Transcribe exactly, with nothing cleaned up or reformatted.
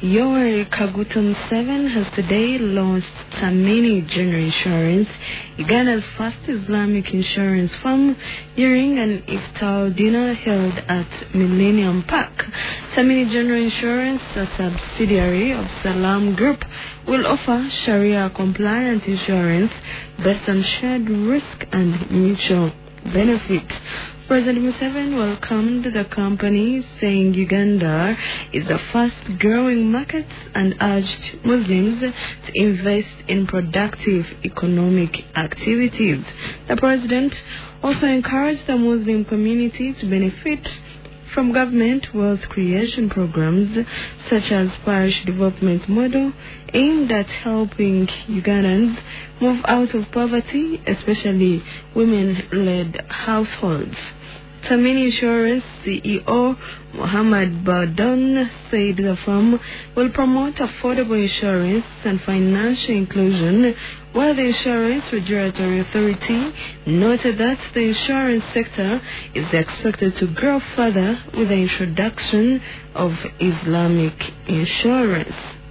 Yoweri Kaguta seven has today launched Tamini General Insurance, Uganda's first Islamic insurance firm, during an iftar dinner held at Millennium Park. Tamini General Insurance, a subsidiary of Salam Group, will offer Sharia-compliant insurance based on shared risk and mutual benefit. President Museveni welcomed the company, saying Uganda is the fast-growing market and urged Muslims to invest in productive economic activities. The president also encouraged the Muslim community to benefit from government wealth creation programs such as parish development model aimed at helping Ugandans move out of poverty, especially women-led households. Tamini Insurance C E O Mohammed Bardon said the firm will promote affordable insurance and financial inclusion, while the Insurance Regulatory Authority noted that the insurance sector is expected to grow further with the introduction of Islamic insurance.